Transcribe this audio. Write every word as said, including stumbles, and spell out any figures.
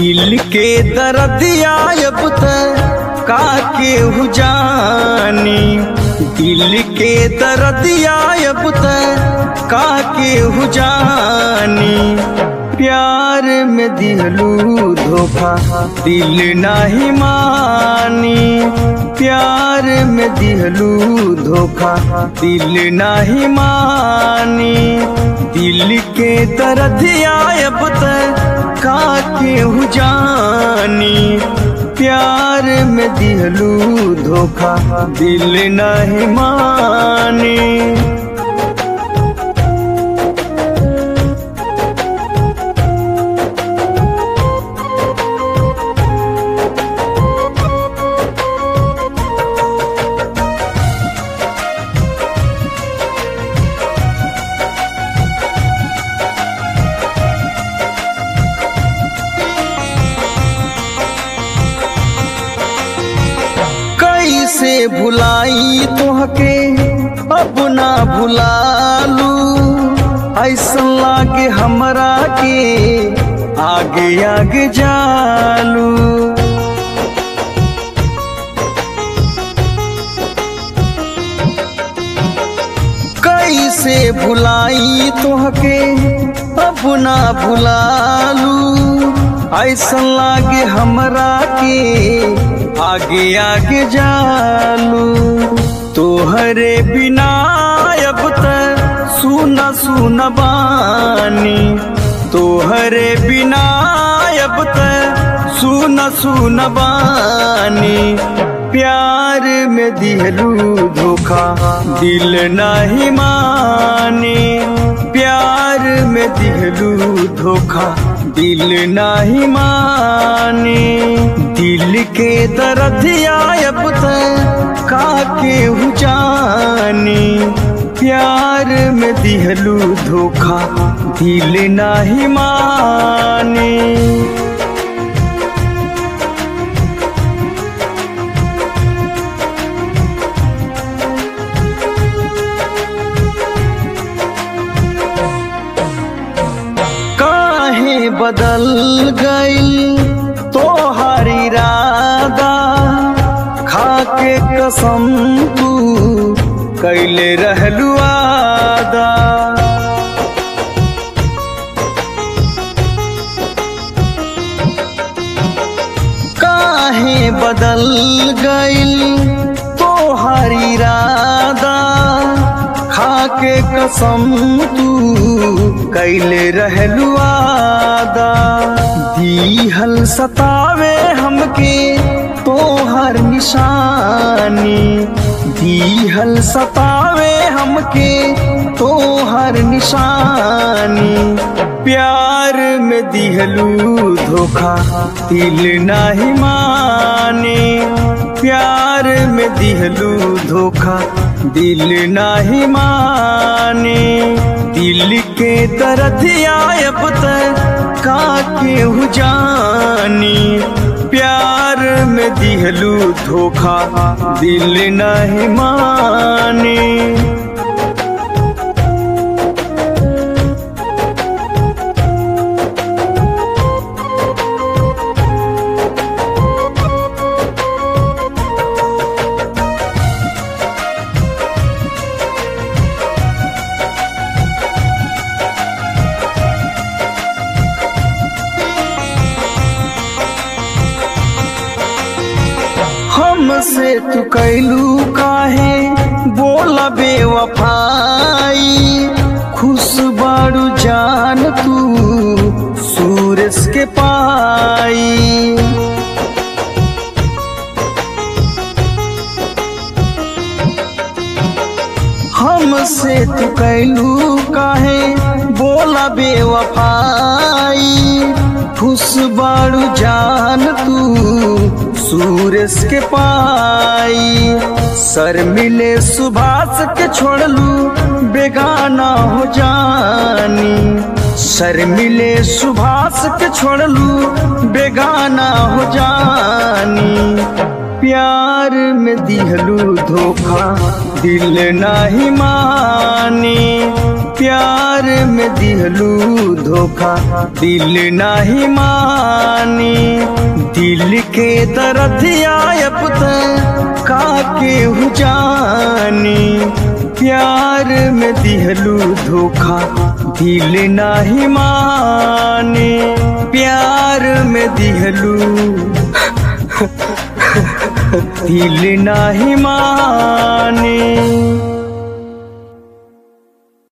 दिल के दर्दिया अब तक का केहू जानी, दिल के दर्दिया अब तक का केहू जानी। प्यार में दिलू धोखा दिल नाही मानी, प्यार में दिलू धोखा दिल नाही मानी। दिल के दर्दिया अब तक का केहू जानी, प्यार में दिलू धोखा दिल नहीं मानी। कैसे भुलाई तोहके अब ना भुलालू, ऐसा लागे हमरा के आगे आगे जालू। कैसे भुलाई तोहके अब ना भुलालू, ऐसा लागे हमरा के आगे आगे जालू। तोहरे बिना अब तक सुना सुना बानी, तोहरे बिना अब तक सुना सुना बानी। प्यार में दिलू धोखा दिल नहीं मानी, प्यार में दिलू धोखा दिल नहीं मानी। दिल के दर्दिया अब तक का केहू जानी, प्यार में दिलू धोखा दिल नहीं मानी। बदल गई तोहार इरादा, खाके कसम तू कैले रहलू वादा। काहे बदल गई तोहार इरादा, खाके कसम तू कैले रहलू वादा। दीहल सतावे हमके तोहर निशानी, दीहल सतावे हमके तोहर निशानी। प्यार में दिलू धोखा दिल नहीं मानी, प्यार में दिलू धोखा दिल नहीं मानी। दिल के दर्दिया अब तक का केहू जानी, प्यार में दिलू धोखा दिल नहीं मानी। हमसे तू कैलू काहे बोला बेवफाई, खुश बारू जान तू सूरज के पाई। हमसे तू कैलू काहे बोला बेवफाई, खुश बारू जान तू सूरज के पाई। सर मिले सुभाष के छोड़लू बेगाना हो जानी, सर मिले सुभाष के छोड़लू बेगाना हो जानी। प्यार में दिहलू धोखा दिल नाही मानी, प्यार में दिहलू धोखा दिल नाही मानी। दिल के दर्द आयब का के हु जानी, प्यार में दिहलू धोखा दिल नाही मानी, प्यार में दिहलू दिल नाही मानी।